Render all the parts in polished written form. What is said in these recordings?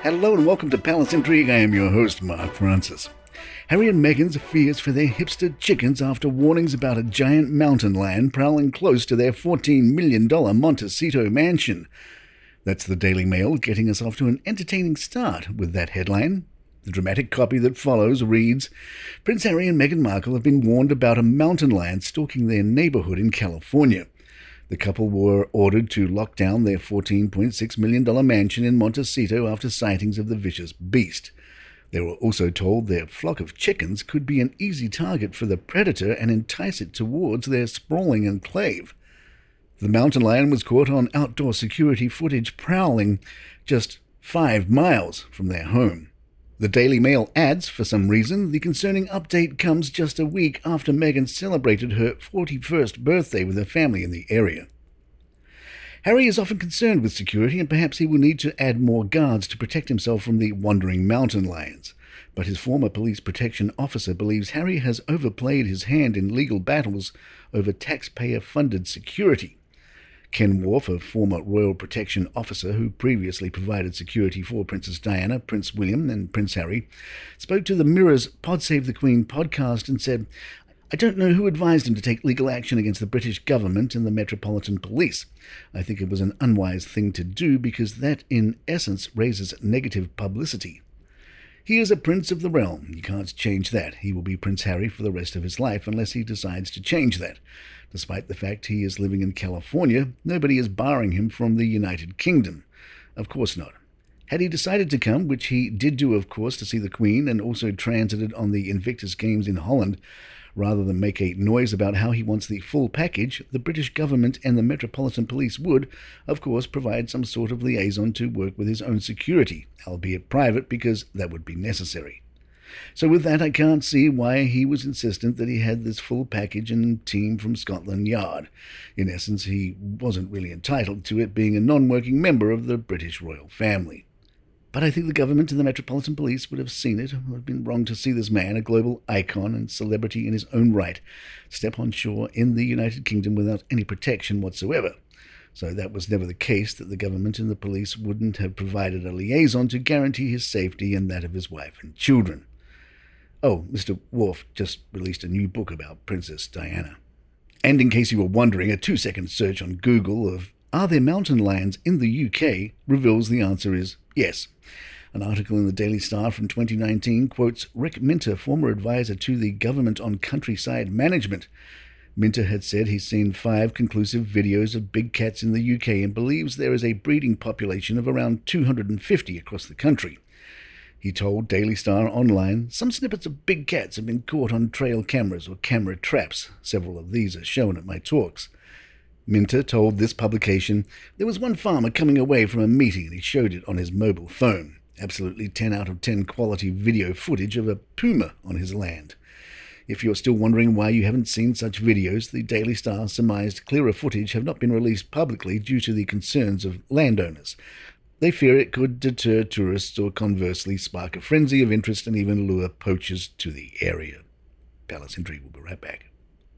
Hello and welcome to Palace Intrigue. I am your host, Mark Francis. Harry and Meghan's fears for their hipster chickens after warnings about a giant mountain lion prowling close to their $14 million Montecito mansion. That's the Daily Mail getting us off to an entertaining start with that headline. The dramatic copy that follows reads, Prince Harry and Meghan Markle have been warned about a mountain lion stalking their neighborhood in California. The couple were ordered to lock down their $14.6 million mansion in Montecito after sightings of the vicious beast. They were also told their flock of chickens could be an easy target for the predator and entice it towards their sprawling enclave. The mountain lion was caught on outdoor security footage prowling just 5 miles from their home. The Daily Mail adds, for some reason, the concerning update comes just a week after Meghan celebrated her 41st birthday with her family in the area. Harry is often concerned with security and perhaps he will need to add more guards to protect himself from the wandering mountain lions. But his former police protection officer believes Harry has overplayed his hand in legal battles over taxpayer-funded security. Ken Wharf, a former Royal Protection Officer who previously provided security for Princess Diana, Prince William and Prince Harry, spoke to the Mirror's Pod Save the Queen podcast and said, I don't know who advised him to take legal action against the British government and the Metropolitan Police. I think it was an unwise thing to do because that, in essence, raises negative publicity. He is a prince of the realm. You can't change that. He will be Prince Harry for the rest of his life unless he decides to change that. Despite the fact he is living in California, nobody is barring him from the United Kingdom. Of course not. Had he decided to come, which he did do, of course, to see the Queen and also transited on the Invictus Games in Holland, rather than make a noise about how he wants the full package, the British government and the Metropolitan Police would, of course, provide some sort of liaison to work with his own security, albeit private, because that would be necessary. So with that, I can't see why he was insistent that he had this full package and team from Scotland Yard. In essence, he wasn't really entitled to it, being a non-working member of the British royal family. But I think the government and the Metropolitan Police would have seen it. It would have been wrong to see this man, a global icon and celebrity in his own right, step on shore in the United Kingdom without any protection whatsoever. So that was never the case, that the government and the police wouldn't have provided a liaison to guarantee his safety and that of his wife and children. Oh, Mr. Wharf just released a new book about Princess Diana. And in case you were wondering, a 2-second search on Google of are there mountain lions in the UK reveals the answer is yes. An article in the Daily Star from 2019 quotes Rick Minter, former advisor to the government on countryside management. Minter had said he's seen 5 conclusive videos of big cats in the UK and believes there is a breeding population of around 250 across the country. He told Daily Star Online, some snippets of big cats have been caught on trail cameras or camera traps. Several of these are shown at my talks. Minter told this publication there was one farmer coming away from a meeting and he showed it on his mobile phone. Absolutely 10 out of 10 quality video footage of a puma on his land. If you're still wondering why you haven't seen such videos, the Daily Star surmised clearer footage have not been released publicly due to the concerns of landowners. They fear it could deter tourists or conversely spark a frenzy of interest and even lure poachers to the area. Palace Intrigue will be right back.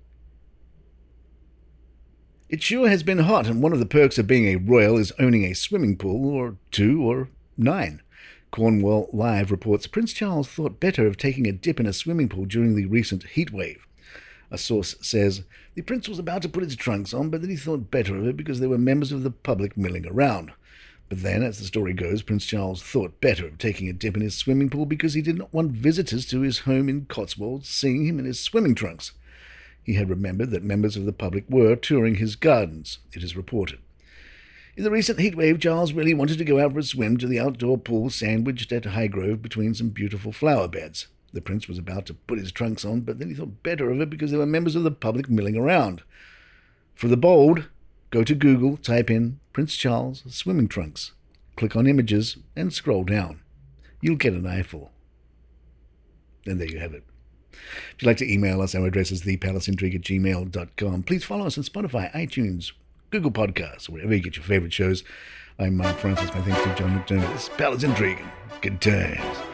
It sure has been hot, and one of the perks of being a royal is owning a swimming pool, or 2 or 9. Cornwall Live reports Prince Charles thought better of taking a dip in a swimming pool during the recent heatwave. A source says, the prince was about to put his trunks on, but then he thought better of it because there were members of the public milling around. But then, as the story goes, Prince Charles thought better of taking a dip in his swimming pool because he did not want visitors to his home in Cotswolds seeing him in his swimming trunks. He had remembered that members of the public were touring his gardens, it is reported. In the recent heatwave, Charles really wanted to go out for a swim to the outdoor pool sandwiched at Highgrove between some beautiful flower beds. The prince was about to put his trunks on, but then he thought better of it because there were members of the public milling around. For the bold, go to Google, type in Prince Charles swimming trunks, click on images, and scroll down. You'll get an eyeful. And there you have it. If you'd like to email us, our address is thepalaceintrigue@gmail.com. Please follow us on Spotify, iTunes, Google Podcasts, wherever you get your favorite shows. I'm Mark Francis. My thanks to John McDermott. This is Palace Intrigue. Good times.